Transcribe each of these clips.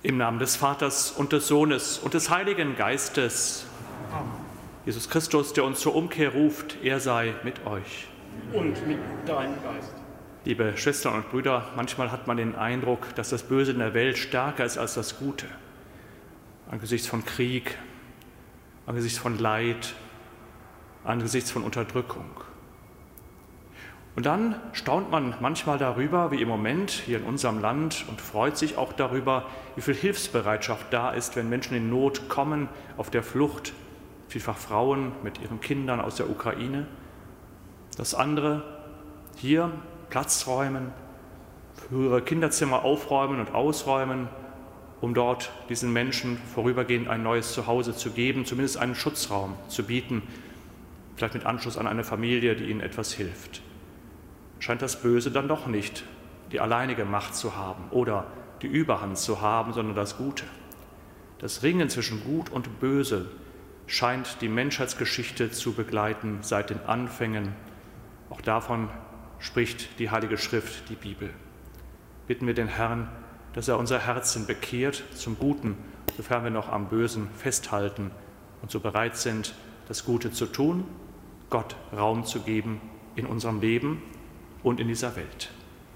Im Namen des Vaters und des Sohnes und des Heiligen Geistes. Amen. Jesus Christus, der uns zur Umkehr ruft, er sei mit euch. Und mit deinem Geist. Liebe Schwestern und Brüder, manchmal hat man den Eindruck, dass das Böse in der Welt stärker ist als das Gute. Angesichts von Krieg, angesichts von Leid, angesichts von Unterdrückung. Und dann staunt man manchmal darüber, wie im Moment hier in unserem Land, und freut sich auch darüber, wie viel Hilfsbereitschaft da ist, wenn Menschen in Not kommen, auf der Flucht, vielfach Frauen mit ihren Kindern aus der Ukraine. Das andere, hier Platz räumen, frühere Kinderzimmer aufräumen und ausräumen, um dort diesen Menschen vorübergehend ein neues Zuhause zu geben, zumindest einen Schutzraum zu bieten, vielleicht mit Anschluss an eine Familie, die ihnen etwas hilft. Scheint das Böse dann doch nicht die alleinige Macht zu haben oder die Überhand zu haben, sondern das Gute. Das Ringen zwischen Gut und Böse scheint die Menschheitsgeschichte zu begleiten seit den Anfängen. Auch davon spricht die Heilige Schrift, die Bibel. Bitten wir den Herrn, dass er unser Herzen bekehrt zum Guten, sofern wir noch am Bösen festhalten und so bereit sind, das Gute zu tun, Gott Raum zu geben in unserem Leben und in dieser Welt.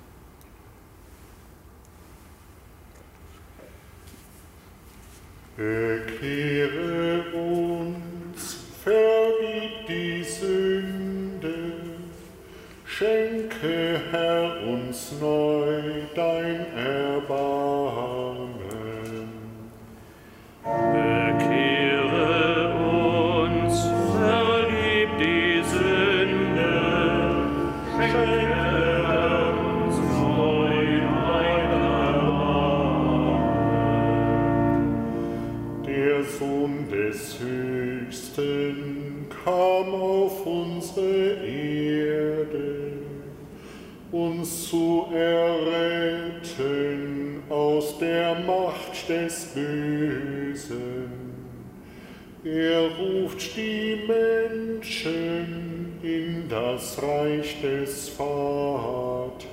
Bekehre uns, vergib die Sünde, schenke, Herr, uns neu dein Erbarmen. Bekehre uns, vergib die Sünde, schenke uns neu dein Erbarmen. Der Sohn des Höchsten kam auf unsere Erde, uns zu erretten aus der Macht des Bösen. Er ruft die Menschen in das Reich des Vaters.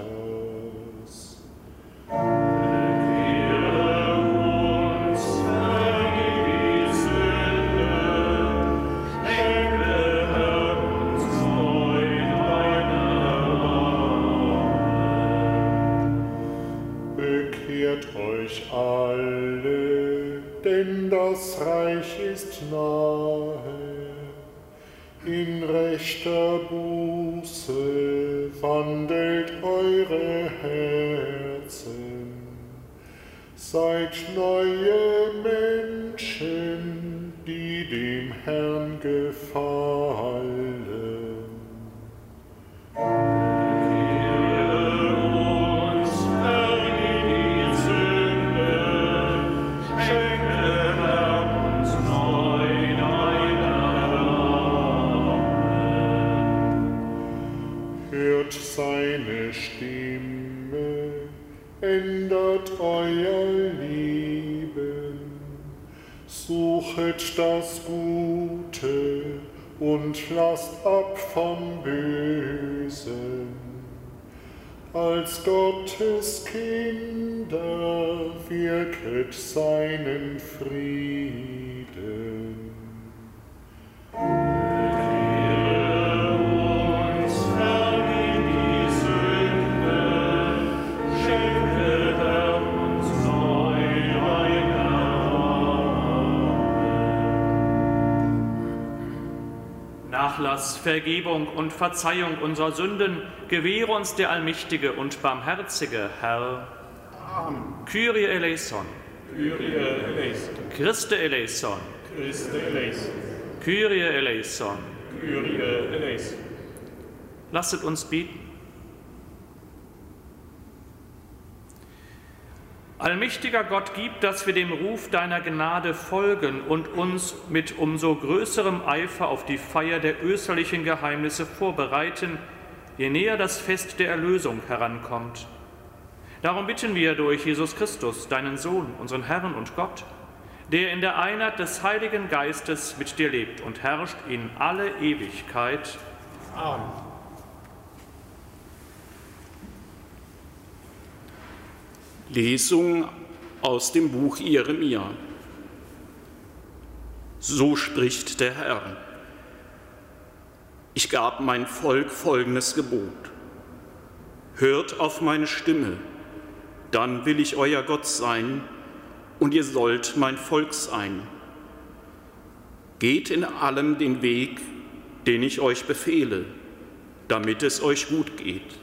Euch alle, denn das Reich ist nahe. In rechter Buße wandelt eure Herzen. Seid neue Menschen, die dem Herrn gefallen. Seine Stimme ändert euer Leben, suchet das Gute und lasst ab vom Bösen. Als Gottes Kinder wirket seinen Frieden. Nachlass, Vergebung und Verzeihung unserer Sünden gewähre uns der allmächtige und barmherzige Herr. Amen. Kyrie eleison. Kyrie eleison. Christe eleison. Christe eleison. Kyrie eleison. Kyrie eleison. Lasset uns beten. Allmächtiger Gott, gib, dass wir dem Ruf deiner Gnade folgen und uns mit umso größerem Eifer auf die Feier der österlichen Geheimnisse vorbereiten, je näher das Fest der Erlösung herankommt. Darum bitten wir durch Jesus Christus, deinen Sohn, unseren Herrn und Gott, der in der Einheit des Heiligen Geistes mit dir lebt und herrscht in alle Ewigkeit. Amen. Lesung Aus dem Buch Jeremia. So spricht der Herr. Ich gab mein Volk folgendes Gebot: Hört auf meine Stimme, dann will ich euer Gott sein und ihr sollt mein Volk sein. Geht in allem den Weg, den ich euch befehle, damit es euch gut geht.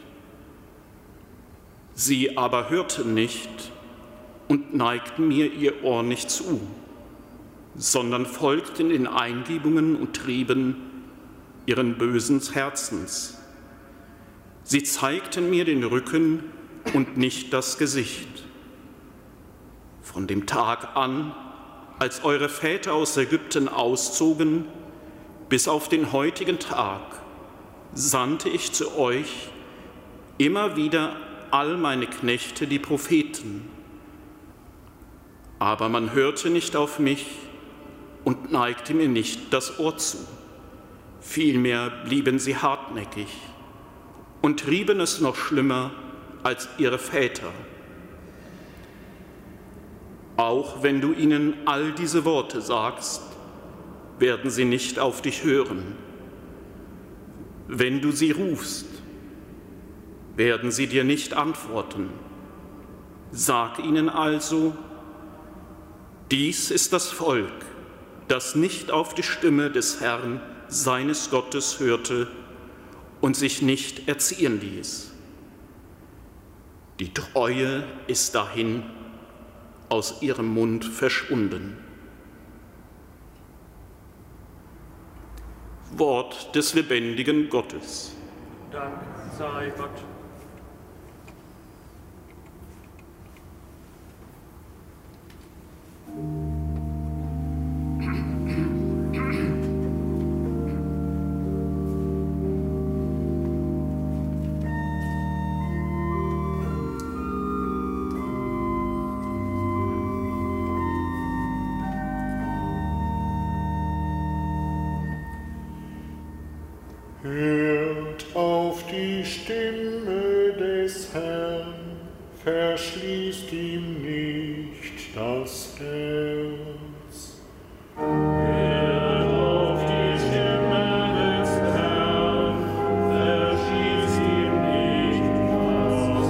Sie aber hörten nicht und neigten mir ihr Ohr nicht zu, sondern folgten den Eingebungen und Trieben ihren bösen Herzens. Sie zeigten mir den Rücken und nicht das Gesicht. Von dem Tag an, als eure Väter aus Ägypten auszogen, bis auf den heutigen Tag, sandte ich zu euch immer wieder all meine Knechte, die Propheten. Aber man hörte nicht auf mich und neigte mir nicht das Ohr zu. Vielmehr blieben sie hartnäckig und trieben es noch schlimmer als ihre Väter. Auch wenn du ihnen all diese Worte sagst, werden sie nicht auf dich hören. Wenn du sie rufst, werden sie dir nicht antworten. Sag ihnen also: Dies ist das Volk, das nicht auf die Stimme des Herrn, seines Gottes, hörte und sich nicht erziehen ließ. Die Treue ist dahin aus ihrem Mund verschwunden. Wort des lebendigen Gottes. Dank sei Gott. Hört auf die Stimme des Herrn, verschließt ihm nicht das Herz. Hört auf die Stimme des Herrn, verschließt ihm nicht das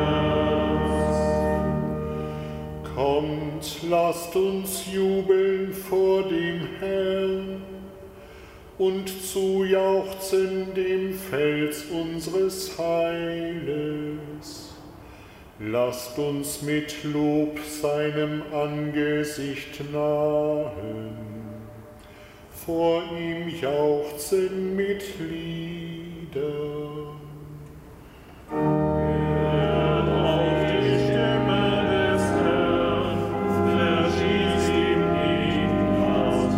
Herz. Kommt, lasst uns jubeln vor dem Herrn und zujauchzen dem Fels unseres Heiles. Lasst uns mit Lob seinem Angesicht nahen, vor ihm jauchzen mit Liedern. Hört auf die Stimme des Herrn, verschließt ihm nicht das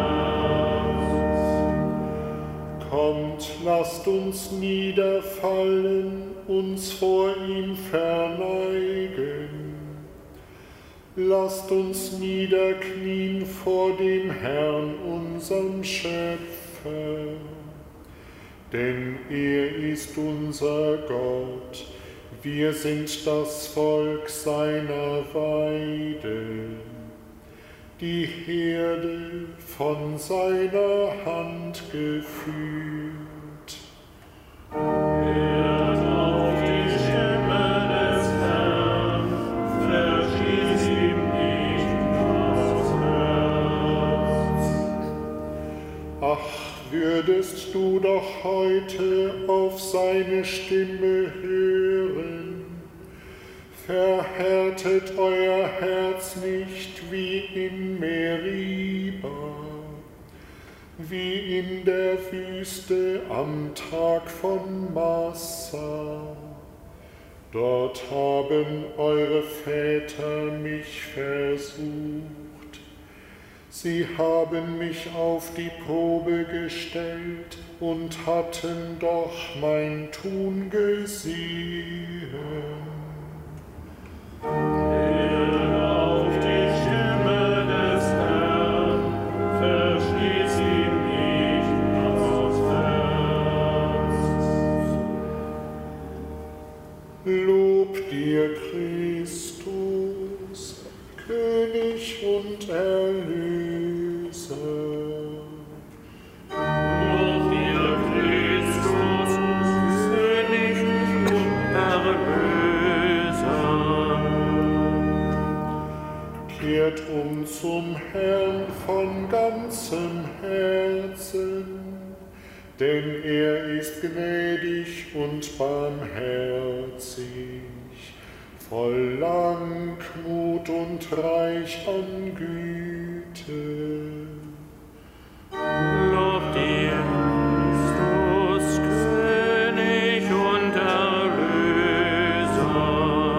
Herz. Kommt, lasst uns niederfallen, uns vor ihm verneigen. Lasst uns niederknien vor dem Herrn, unserem Schöpfer. Denn er ist unser Gott, wir sind das Volk seiner Weide, die Herde von seiner Hand geführt. Hört auf die Stimme des Herrn, verschließt ihm nicht das Herz. Ach, würdest du doch heute auf seine Stimme hören, verhärtet euer Herz nicht wie in Meriba, wie in der Wüste am Tag von Massa. Dort haben eure Väter mich versucht. Sie haben mich auf die Probe gestellt und hatten doch mein Tun gesehen. Hört auf die Stimme des Herrn, verschließt ihm nicht das Herz. Lob dir, Christus, und Erlöser. Durch dir, Christus, König und Erlöser. Kehrt um zum Herrn von ganzem Herzen, denn er ist gnädig und barmherzig, voll Langmut und reich an Güte. Lob dir, Christus, König und Erlöser.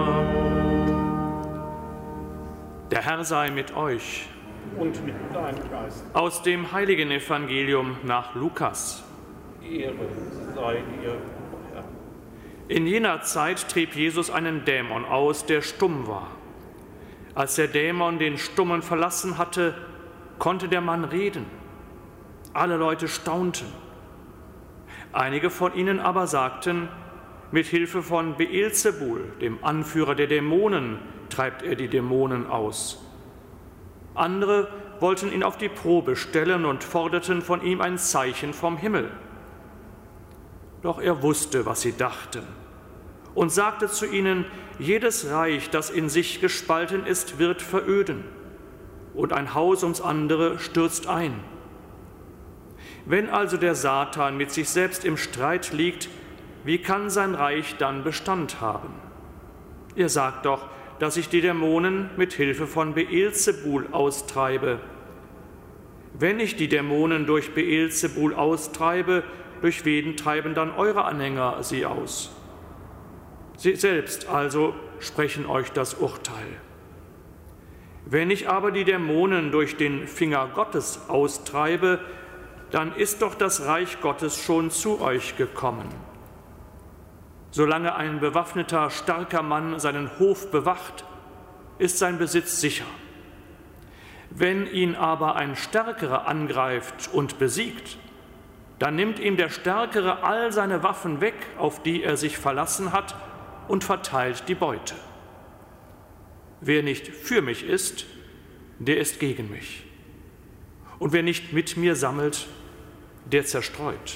Der Herr sei mit euch. Und mit deinem Geist. Aus dem heiligen Evangelium nach Lukas. Ehre sei dir, Herr. In jener Zeit trieb Jesus einen Dämon aus, der stumm war. Als der Dämon den Stummen verlassen hatte, konnte der Mann reden. Alle Leute staunten. Einige von ihnen aber sagten, mit Hilfe von Beelzebul, dem Anführer der Dämonen, treibt er die Dämonen aus. Andere wollten ihn auf die Probe stellen und forderten von ihm ein Zeichen vom Himmel. Doch er wusste, was sie dachten, und sagte zu ihnen, jedes Reich, das in sich gespalten ist, wird veröden, und ein Haus ums andere stürzt ein. Wenn also der Satan mit sich selbst im Streit liegt, wie kann sein Reich dann Bestand haben? Ihr sagt doch, dass ich die Dämonen mit Hilfe von Beelzebul austreibe. Wenn ich die Dämonen durch Beelzebul austreibe, durch wen treiben dann eure Anhänger sie aus? Sie selbst also sprechen euch das Urteil. Wenn ich aber die Dämonen durch den Finger Gottes austreibe, dann ist doch das Reich Gottes schon zu euch gekommen. Solange ein bewaffneter, starker Mann seinen Hof bewacht, ist sein Besitz sicher. Wenn ihn aber ein Stärkerer angreift und besiegt, dann nimmt ihm der Stärkere all seine Waffen weg, auf die er sich verlassen hat, und verteilt die Beute. Wer nicht für mich ist, der ist gegen mich. Und wer nicht mit mir sammelt, der zerstreut.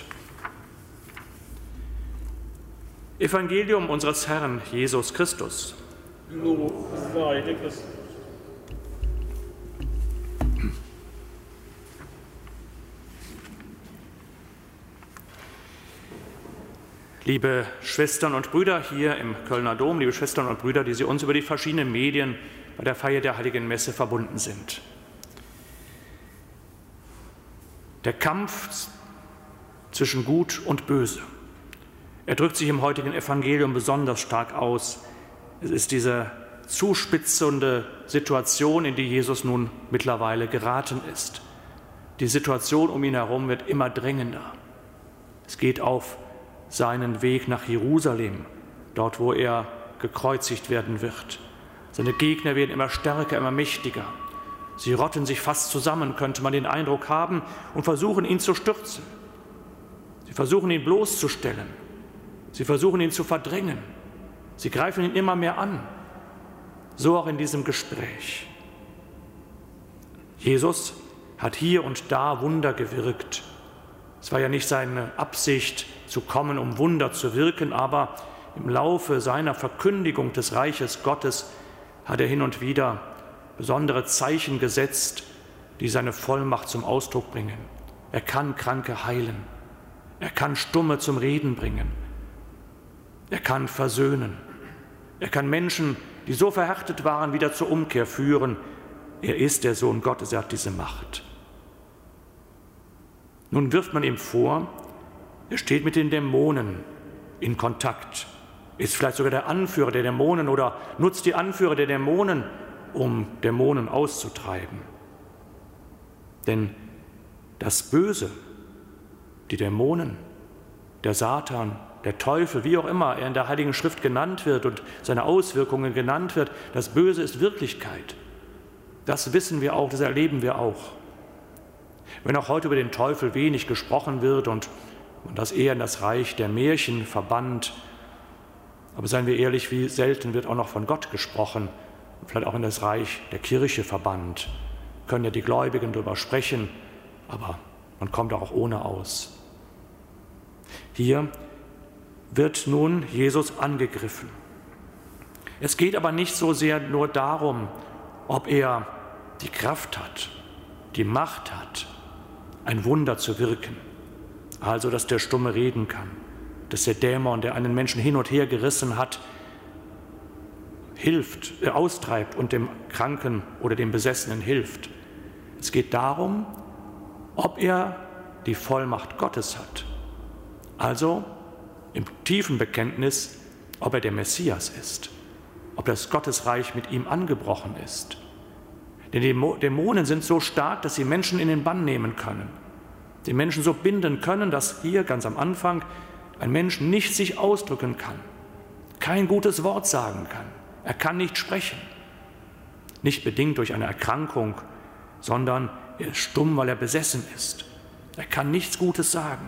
Evangelium unseres Herrn Jesus Christus. Lob sei dir, Christus. Liebe Schwestern und Brüder hier im Kölner Dom, liebe Schwestern und Brüder, die Sie uns über die verschiedenen Medien bei der Feier der Heiligen Messe verbunden sind. Der Kampf zwischen Gut und Böse, er drückt sich im heutigen Evangelium besonders stark aus. Es ist diese zuspitzende Situation, in die Jesus nun mittlerweile geraten ist. Die Situation um ihn herum wird immer drängender. Es geht auf seinen Weg nach Jerusalem, dort wo er gekreuzigt werden wird. Seine Gegner werden immer stärker, immer mächtiger. Sie rotten sich fast zusammen, könnte man den Eindruck haben, und versuchen ihn zu stürzen. Sie versuchen ihn bloßzustellen. Sie versuchen ihn zu verdrängen. Sie greifen ihn immer mehr an. So auch in diesem Gespräch. Jesus hat hier und da Wunder gewirkt. Es war ja nicht seine Absicht, zu kommen, um Wunder zu wirken, aber im Laufe seiner Verkündigung des Reiches Gottes hat er hin und wieder besondere Zeichen gesetzt, die seine Vollmacht zum Ausdruck bringen. Er kann Kranke heilen. Er kann Stumme zum Reden bringen. Er kann versöhnen. Er kann Menschen, die so verhärtet waren, wieder zur Umkehr führen. Er ist der Sohn Gottes, er hat diese Macht. Nun wirft man ihm vor, er steht mit den Dämonen in Kontakt, ist vielleicht sogar der Anführer der Dämonen oder nutzt die Anführer der Dämonen, um Dämonen auszutreiben. Denn das Böse, die Dämonen, der Satan, der Teufel, wie auch immer er in der Heiligen Schrift genannt wird und seine Auswirkungen genannt wird, das Böse ist Wirklichkeit. Das wissen wir auch, das erleben wir auch. Wenn auch heute über den Teufel wenig gesprochen wird und das eher in das Reich der Märchen verbannt, aber seien wir ehrlich, wie selten wird auch noch von Gott gesprochen, vielleicht auch in das Reich der Kirche verbannt. können ja die Gläubigen darüber sprechen, aber man kommt auch ohne aus. Hier wird nun Jesus angegriffen. Es geht aber nicht so sehr nur darum, ob er die Kraft hat, die Macht hat, ein Wunder zu wirken. Also, dass der Stumme reden kann, dass der Dämon, der einen Menschen hin und her gerissen hat, austreibt und dem Kranken oder dem Besessenen hilft. Es geht darum, ob er die Vollmacht Gottes hat. Also im tiefen Bekenntnis, ob er der Messias ist, ob das Gottesreich mit ihm angebrochen ist. Denn die Dämonen sind so stark, dass sie Menschen in den Bann nehmen können. Die Menschen so binden können, dass hier ganz am Anfang ein Mensch nicht sich ausdrücken kann, kein gutes Wort sagen kann. Er kann nicht sprechen, nicht bedingt durch eine Erkrankung, sondern er ist stumm, weil er besessen ist. Er kann nichts Gutes sagen.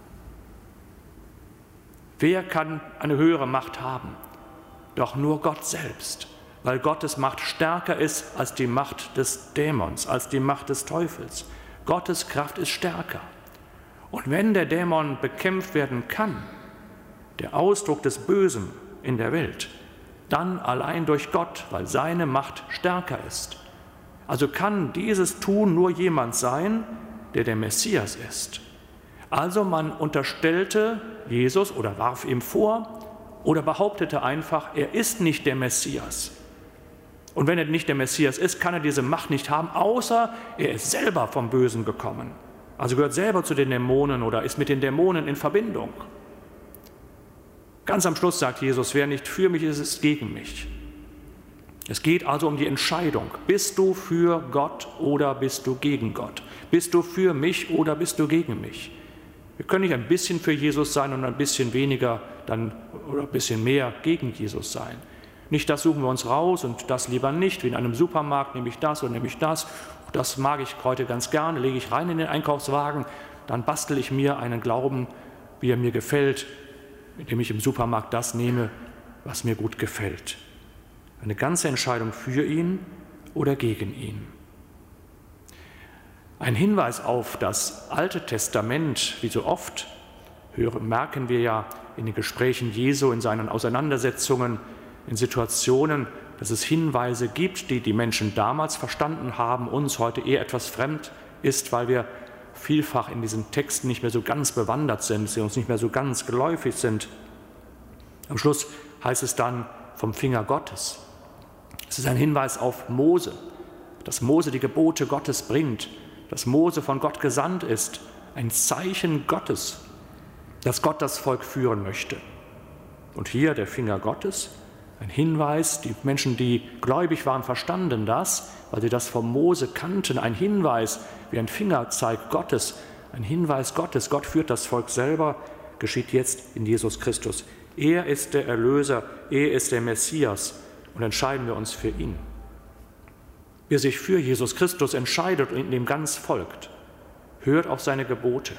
Wer kann eine höhere Macht haben? Doch nur Gott selbst, weil Gottes Macht stärker ist als die Macht des Dämons, als die Macht des Teufels. Gottes Kraft ist stärker. Und wenn der Dämon bekämpft werden kann, der Ausdruck des Bösen in der Welt, dann allein durch Gott, weil seine Macht stärker ist. Also kann dieses Tun nur jemand sein, der der Messias ist. Also man unterstellte Jesus oder warf ihm vor oder behauptete einfach, er ist nicht der Messias. Und wenn er nicht der Messias ist, kann er diese Macht nicht haben, außer er ist selber vom Bösen gekommen. Also gehört selber zu den Dämonen oder ist mit den Dämonen in Verbindung. Ganz am Schluss sagt Jesus, wer nicht für mich ist, ist gegen mich. Es geht also um die Entscheidung. Bist du für Gott oder bist du gegen Gott? Bist du für mich oder bist du gegen mich? Wir können nicht ein bisschen für Jesus sein und ein bisschen weniger oder ein bisschen mehr gegen Jesus sein. Nicht das suchen wir uns raus und das lieber nicht, wie in einem Supermarkt nehme ich das oder nehme ich das. Das mag ich heute ganz gerne, lege ich rein in den Einkaufswagen, dann bastel ich mir einen Glauben, wie er mir gefällt, indem ich im Supermarkt das nehme, was mir gut gefällt. Eine ganze Entscheidung für ihn oder gegen ihn. Ein Hinweis auf das Alte Testament, wie so oft, merken wir ja in den Gesprächen Jesu, in seinen Auseinandersetzungen, in Situationen, dass es Hinweise gibt, die die Menschen damals verstanden haben, uns heute eher etwas fremd ist, weil wir vielfach in diesen Texten nicht mehr so ganz bewandert sind, sie uns nicht mehr so ganz geläufig sind. Am Schluss heißt es dann vom Finger Gottes. Es ist ein Hinweis auf Mose, dass Mose die Gebote Gottes bringt, dass Mose von Gott gesandt ist, ein Zeichen Gottes, dass Gott das Volk führen möchte. Und hier der Finger Gottes, ein Hinweis, die Menschen, die gläubig waren, verstanden das, weil sie das von Mose kannten, ein Hinweis wie ein Fingerzeig Gottes, ein Hinweis Gottes. Gott führt das Volk selber, geschieht jetzt in Jesus Christus. Er ist der Erlöser, er ist der Messias und entscheiden wir uns für ihn. Wer sich für Jesus Christus entscheidet und ihm ganz folgt, hört auf seine Gebote,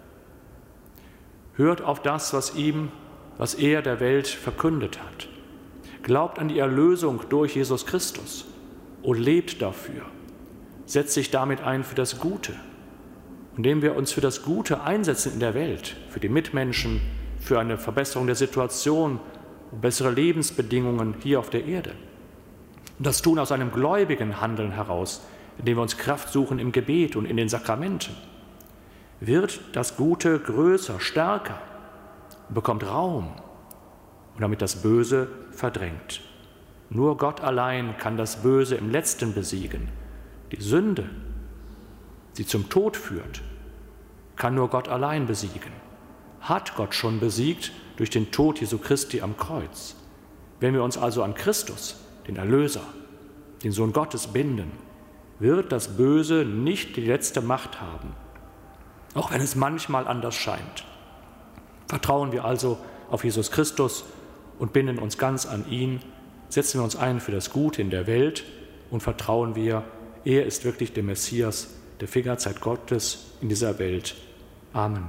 hört auf das, was er der Welt verkündet hat. Glaubt an die Erlösung durch Jesus Christus und lebt dafür. Setzt sich damit ein für das Gute. Indem wir uns für das Gute einsetzen in der Welt, für die Mitmenschen, für eine Verbesserung der Situation und bessere Lebensbedingungen hier auf der Erde. Und das tun aus einem gläubigen Handeln heraus, indem wir uns Kraft suchen im Gebet und in den Sakramenten. Wird das Gute größer, stärker und bekommt Raum und damit das Böse verdrängt. Nur Gott allein kann das Böse im Letzten besiegen. Die Sünde, die zum Tod führt, kann nur Gott allein besiegen. Hat Gott schon besiegt durch den Tod Jesu Christi am Kreuz. Wenn wir uns also an Christus, den Erlöser, den Sohn Gottes binden, wird das Böse nicht die letzte Macht haben, auch wenn es manchmal anders scheint. Vertrauen wir also auf Jesus Christus und binden uns ganz an ihn, setzen wir uns ein für das Gute in der Welt und vertrauen wir, er ist wirklich der Messias, der Fingerzeig Gottes in dieser Welt. Amen.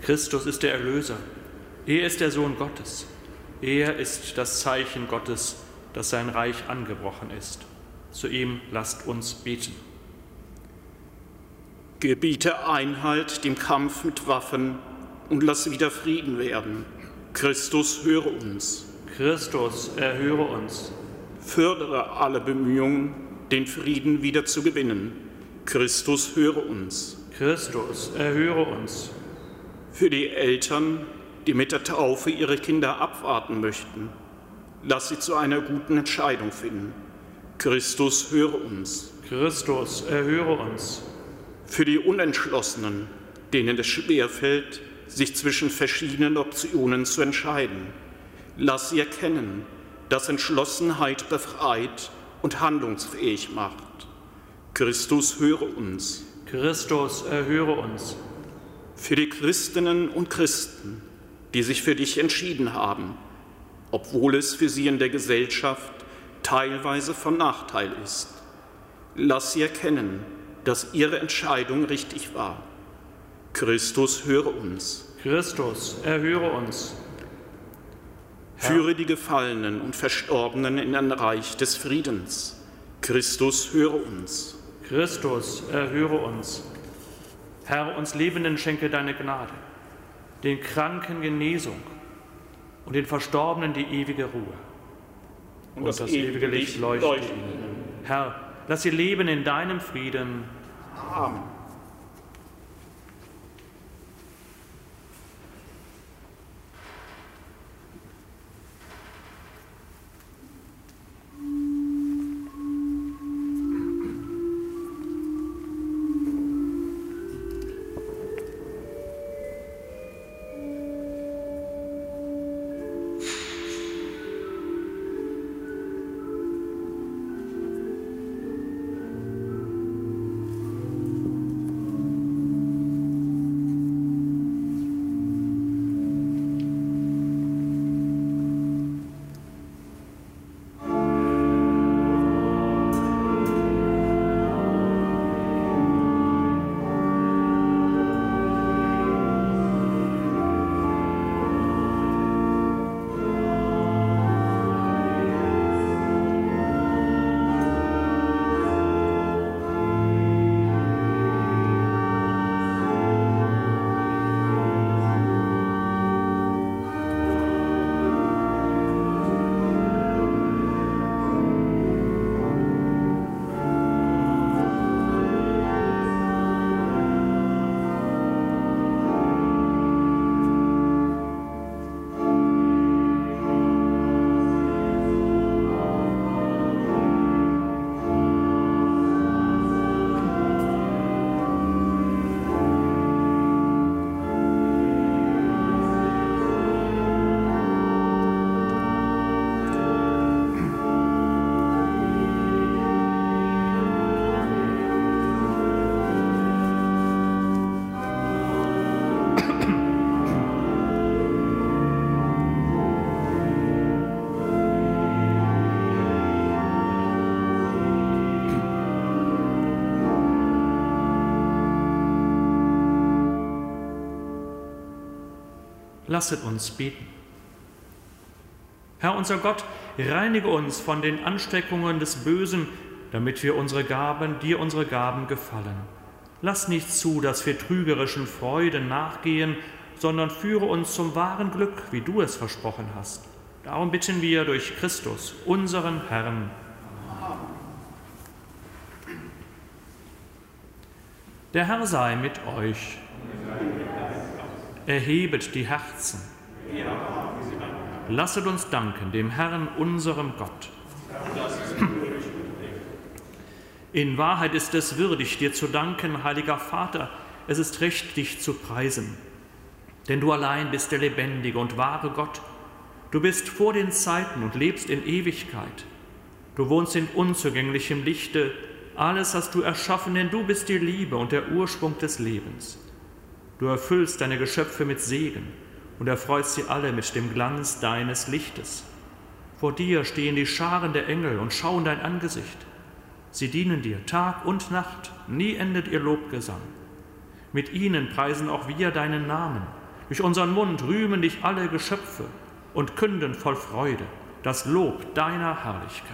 Christus ist der Erlöser. Er ist der Sohn Gottes. Er ist das Zeichen Gottes, dass sein Reich angebrochen ist. Zu ihm lasst uns beten. Gebiete Einhalt dem Kampf mit Waffen und lass wieder Frieden werden. Christus, höre uns. Christus, erhöre uns. Fördere alle Bemühungen, den Frieden wieder zu gewinnen. Christus, höre uns. Christus, erhöre uns. Für die Eltern, die mit der Taufe ihre Kinder abwarten möchten, lass sie zu einer guten Entscheidung finden. Christus, höre uns. Christus, erhöre uns. Für die Unentschlossenen, denen es schwerfällt, sich zwischen verschiedenen Optionen zu entscheiden, lass sie erkennen, dass Entschlossenheit befreit und handlungsfähig macht. Christus, höre uns. Christus, erhöre uns. Für die Christinnen und Christen, die sich für dich entschieden haben, obwohl es für sie in der Gesellschaft teilweise von Nachteil ist, lass sie erkennen, dass ihre Entscheidung richtig war. Christus, höre uns. Christus, erhöre uns. Führe die Gefallenen und Verstorbenen in ein Reich des Friedens. Christus, höre uns. Christus, erhöre uns. Herr, uns Lebenden schenke deine Gnade, den Kranken Genesung und den Verstorbenen die ewige Ruhe. Und das ewige Licht leuchte ihnen. Herr, lass sie leben in deinem Frieden. Amen. Lasset uns beten. Herr unser Gott, reinige uns von den Ansteckungen des Bösen, damit wir dir unsere Gaben gefallen. Lass nicht zu, dass wir trügerischen Freuden nachgehen, sondern führe uns zum wahren Glück, wie du es versprochen hast. Darum bitten wir durch Christus, unseren Herrn. Der Herr sei mit euch. Erhebet die Herzen. Lasset uns danken dem Herrn, unserem Gott. In Wahrheit ist es würdig, dir zu danken, heiliger Vater. Es ist recht, dich zu preisen. Denn du allein bist der lebendige und wahre Gott. Du bist vor den Zeiten und lebst in Ewigkeit. Du wohnst in unzugänglichem Lichte. Alles hast du erschaffen, denn du bist die Liebe und der Ursprung des Lebens. Du erfüllst deine Geschöpfe mit Segen und erfreust sie alle mit dem Glanz deines Lichtes. Vor dir stehen die Scharen der Engel und schauen dein Angesicht. Sie dienen dir Tag und Nacht, nie endet ihr Lobgesang. Mit ihnen preisen auch wir deinen Namen, Durch unseren Mund rühmen dich alle Geschöpfe und künden voll Freude das Lob deiner Herrlichkeit.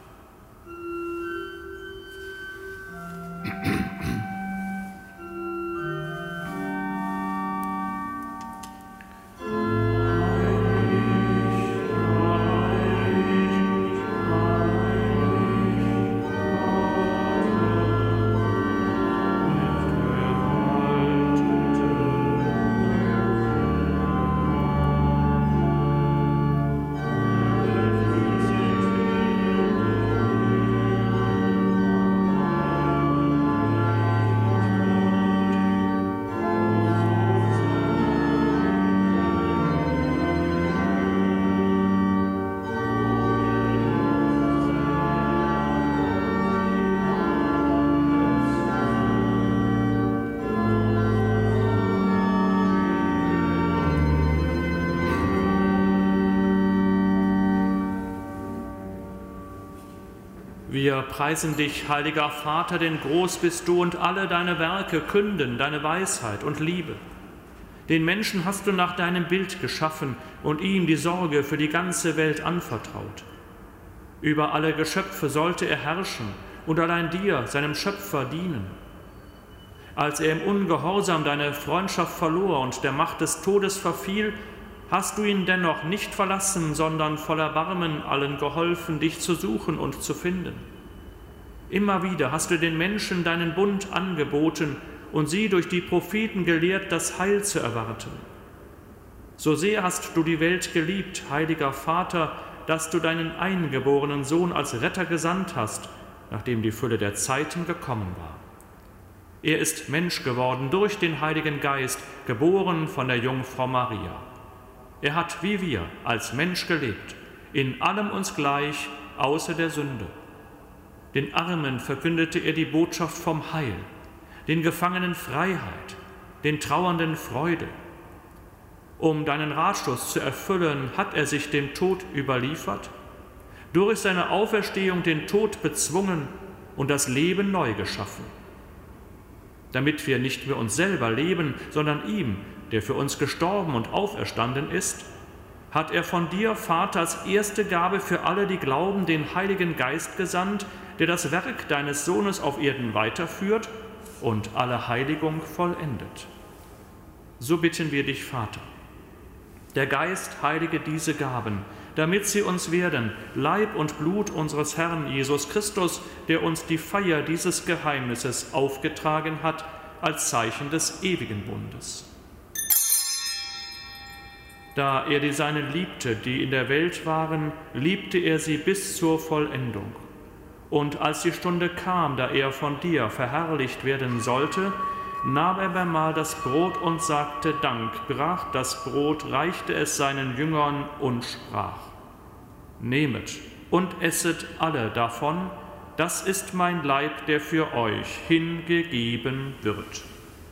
Wir preisen dich, heiliger Vater, denn groß bist du und alle deine Werke künden deine Weisheit und Liebe. Den Menschen hast du nach deinem Bild geschaffen und ihm die Sorge für die ganze Welt anvertraut. Über alle Geschöpfe sollte er herrschen und allein dir, seinem Schöpfer, dienen. Als er im Ungehorsam deine Freundschaft verlor und der Macht des Todes verfiel, hast du ihn dennoch nicht verlassen, sondern voller Erbarmen allen geholfen, dich zu suchen und zu finden. Immer wieder hast du den Menschen deinen Bund angeboten und sie durch die Propheten gelehrt, das Heil zu erwarten. So sehr hast du die Welt geliebt, heiliger Vater, dass du deinen eingeborenen Sohn als Retter gesandt hast, nachdem die Fülle der Zeiten gekommen war. Er ist Mensch geworden durch den Heiligen Geist, geboren von der Jungfrau Maria. Er hat wie wir als Mensch gelebt, in allem uns gleich, außer der Sünde. Den Armen verkündete er die Botschaft vom Heil, den Gefangenen Freiheit, den Trauernden Freude. Um deinen Ratschluss zu erfüllen, hat er sich dem Tod überliefert, durch seine Auferstehung den Tod bezwungen und das Leben neu geschaffen. Damit wir nicht mehr uns selber leben, sondern ihm, der für uns gestorben und auferstanden ist, hat er von dir, Vater, als erste Gabe für alle, die glauben, den Heiligen Geist gesandt, der das Werk deines Sohnes auf Erden weiterführt und alle Heiligung vollendet. So bitten wir dich, Vater. Der Geist heilige diese Gaben, damit sie uns werden, Leib und Blut unseres Herrn Jesus Christus, der uns die Feier dieses Geheimnisses aufgetragen hat, als Zeichen des ewigen Bundes. Da er die Seinen liebte, die in der Welt waren, liebte er sie bis zur Vollendung. Und als die Stunde kam, da er von dir verherrlicht werden sollte, nahm er beim Mahl das Brot und sagte Dank, brach das Brot, reichte es seinen Jüngern und sprach: Nehmet und esset alle davon, das ist mein Leib, der für euch hingegeben wird.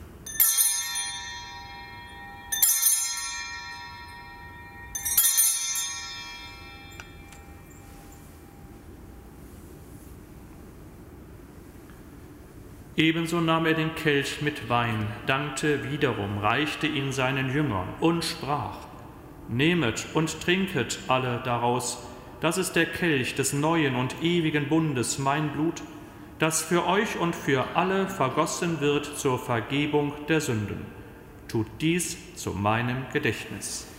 Ebenso nahm er den Kelch mit Wein, dankte wiederum, reichte ihn seinen Jüngern und sprach: Nehmet und trinket alle daraus, das ist der Kelch des neuen und ewigen Bundes, mein Blut, das für euch und für alle vergossen wird zur Vergebung der Sünden. Tut dies zu meinem Gedächtnis.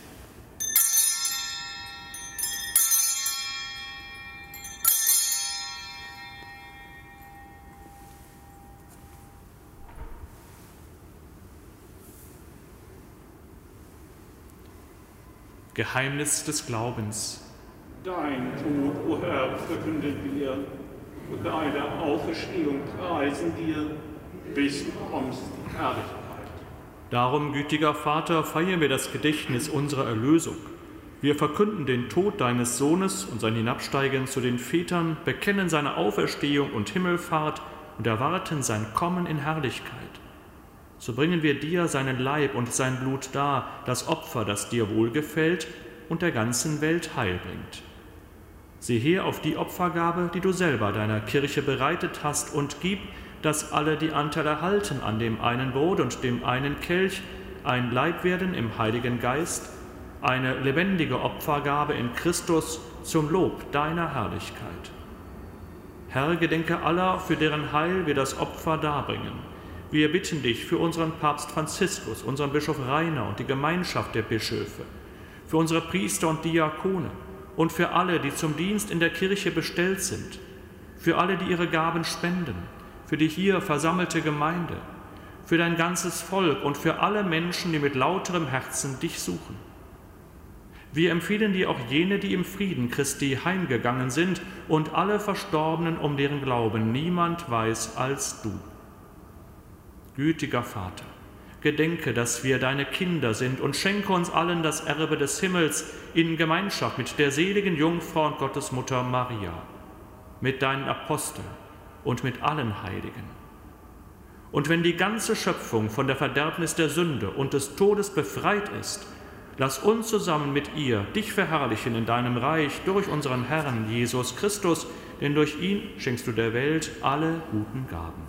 Geheimnis des Glaubens. Dein Tod, o Herr, verkünden wir, und deine Auferstehung preisen wir, bis du kommst in Herrlichkeit. Darum, gütiger Vater, feiern wir das Gedächtnis unserer Erlösung. Wir verkünden den Tod deines Sohnes und sein Hinabsteigen zu den Vätern, bekennen seine Auferstehung und Himmelfahrt und erwarten sein Kommen in Herrlichkeit. So bringen wir dir seinen Leib und sein Blut dar, das Opfer, das dir wohlgefällt und der ganzen Welt Heil bringt. Sieh her auf die Opfergabe, die du selber deiner Kirche bereitet hast, und gib, dass alle, die Anteil erhalten an dem einen Brot und dem einen Kelch, ein Leib werden im Heiligen Geist, eine lebendige Opfergabe in Christus zum Lob deiner Herrlichkeit. Herr, gedenke aller, für deren Heil wir das Opfer darbringen. Wir bitten dich für unseren Papst Franziskus, unseren Bischof Rainer und die Gemeinschaft der Bischöfe, für unsere Priester und Diakone und für alle, die zum Dienst in der Kirche bestellt sind, für alle, die ihre Gaben spenden, für die hier versammelte Gemeinde, für dein ganzes Volk und für alle Menschen, die mit lauterem Herzen dich suchen. Wir empfehlen dir auch jene, die im Frieden Christi heimgegangen sind und alle Verstorbenen, um deren Glauben niemand weiß als du. Gütiger Vater, gedenke, dass wir deine Kinder sind und schenke uns allen das Erbe des Himmels in Gemeinschaft mit der seligen Jungfrau und Gottesmutter Maria, mit deinen Aposteln und mit allen Heiligen. Und wenn die ganze Schöpfung von der Verderbnis der Sünde und des Todes befreit ist, lass uns zusammen mit ihr dich verherrlichen in deinem Reich durch unseren Herrn Jesus Christus, denn durch ihn schenkst du der Welt alle guten Gaben.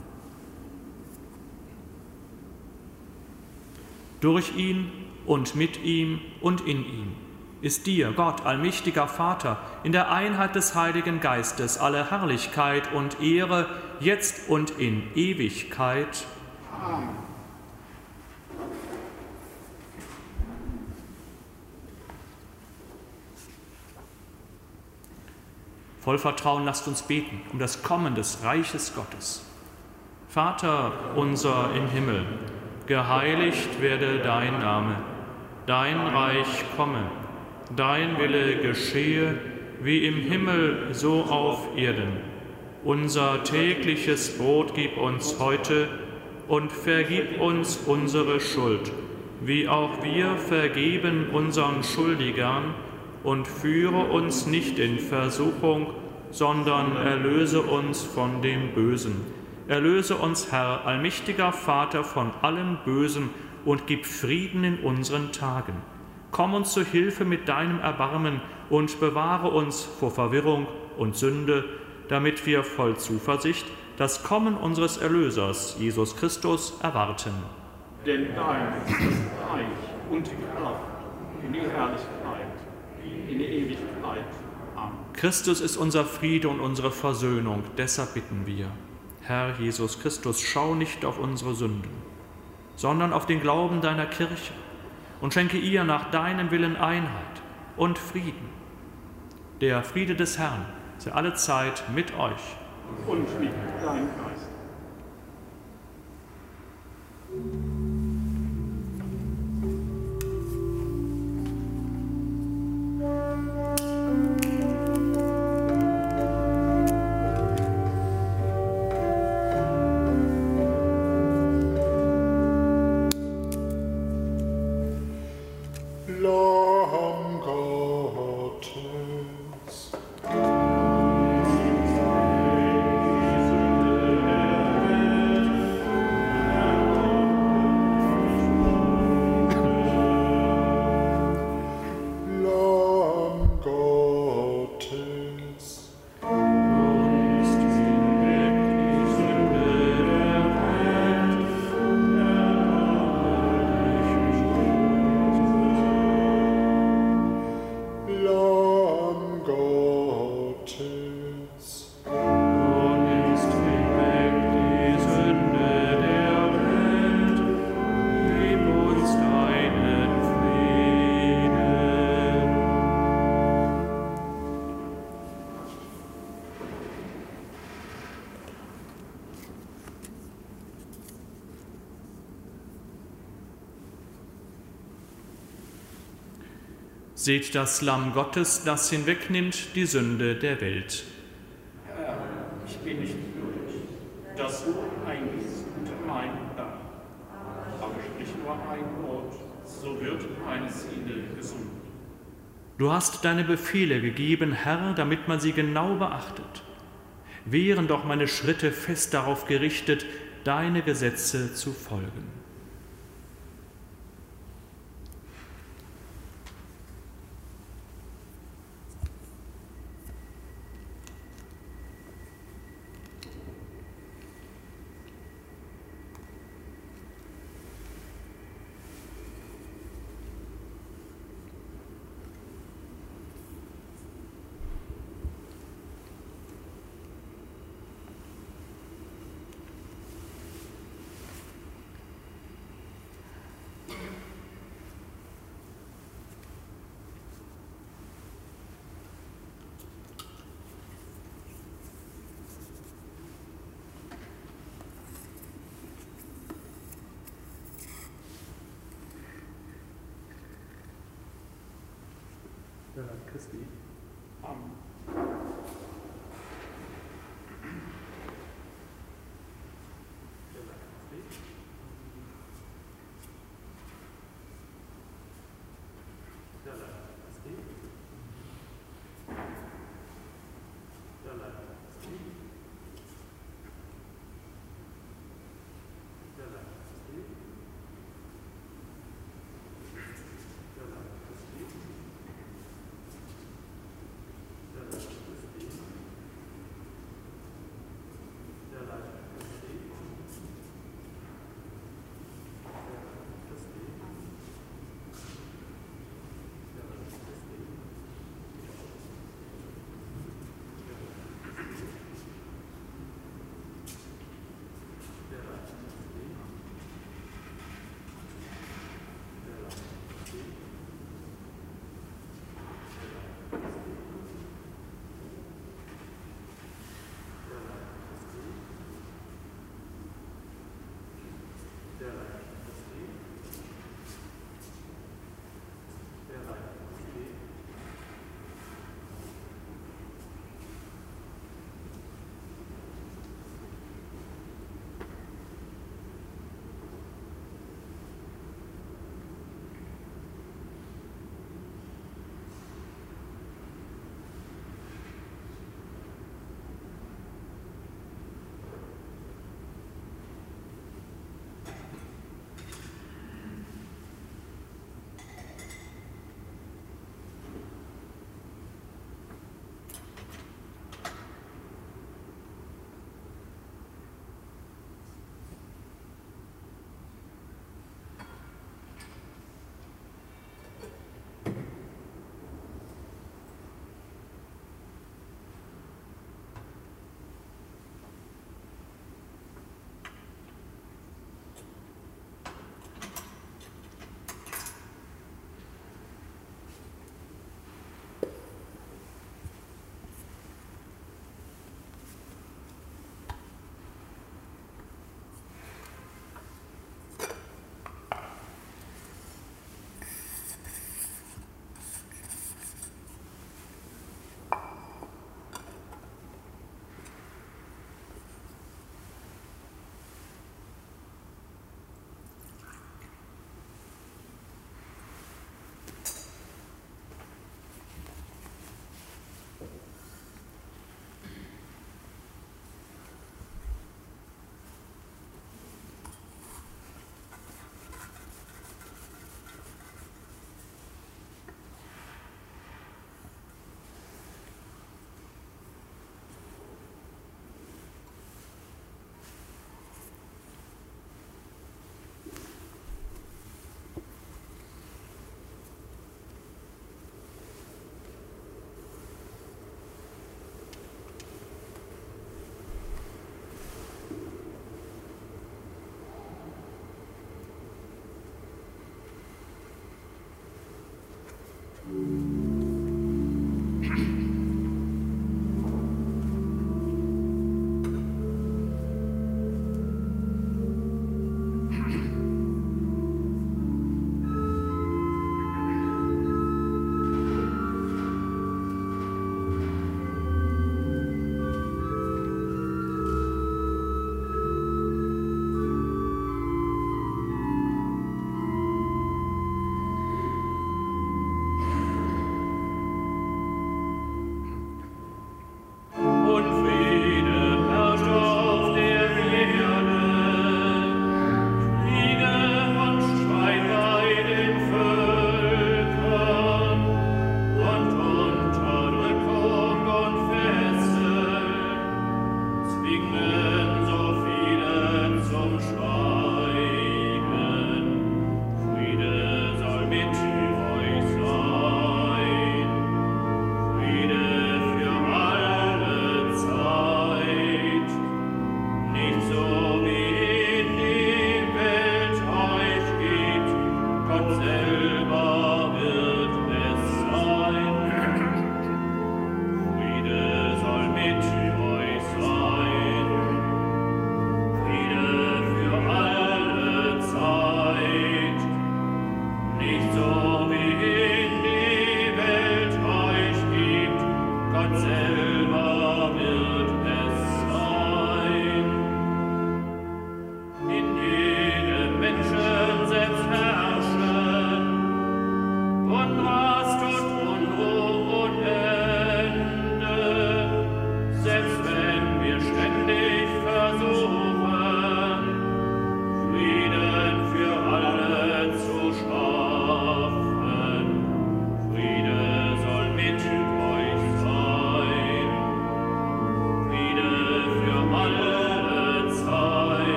Durch ihn und mit ihm und in ihm ist dir, Gott, allmächtiger Vater, in der Einheit des Heiligen Geistes alle Herrlichkeit und Ehre, jetzt und in Ewigkeit. Amen. Voll Vertrauen lasst uns beten um das Kommen des Reiches Gottes. Vater unser im Himmel, geheiligt werde dein Name, dein Reich komme, dein Wille geschehe, wie im Himmel, so auf Erden. Unser tägliches Brot gib uns heute und vergib uns unsere Schuld, wie auch wir vergeben unseren Schuldigern, und führe uns nicht in Versuchung, sondern erlöse uns von dem Bösen. Erlöse uns, Herr, allmächtiger Vater, von allem Bösen und gib Frieden in unseren Tagen. Komm uns zu Hilfe mit deinem Erbarmen und bewahre uns vor Verwirrung und Sünde, damit wir voll Zuversicht das Kommen unseres Erlösers, Jesus Christus, erwarten. Denn dein ist das Reich und die Kraft in die Herrlichkeit, in die Ewigkeit. Amen. Christus ist unser Friede und unsere Versöhnung, deshalb bitten wir. Herr Jesus Christus, schau nicht auf unsere Sünden, sondern auf den Glauben deiner Kirche und schenke ihr nach deinem Willen Einheit und Frieden. Der Friede des Herrn sei alle Zeit mit euch. Und mit deinem Geist. Lamm Gottes. Lamm Gottes. Lamm Gottes. Seht das Lamm Gottes, das hinwegnimmt die Sünde der Welt. Herr, ich bin nicht würdig, dass du eingehst unter mein Dach. Aber sprich nur ein Wort, so wird meine Seele gesund. Du hast deine Befehle gegeben, Herr, damit man sie genau beachtet. Wären doch meine Schritte fest darauf gerichtet, deine Gesetze zu folgen. Christi. Amen. Der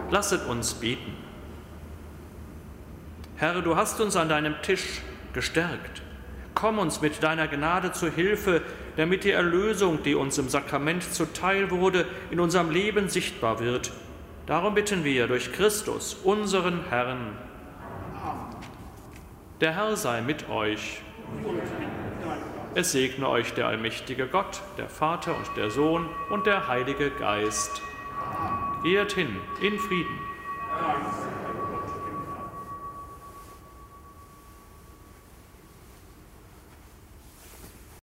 Lasset uns beten. Herr, du hast uns an deinem Tisch gestärkt. Komm uns mit deiner Gnade zu Hilfe, damit die Erlösung, die uns im Sakrament zuteil wurde, in unserem Leben sichtbar wird. Darum bitten wir durch Christus, unseren Herrn. Der Herr sei mit euch. Es segne euch der allmächtige Gott, der Vater und der Sohn und der Heilige Geist. Geht hin in Frieden.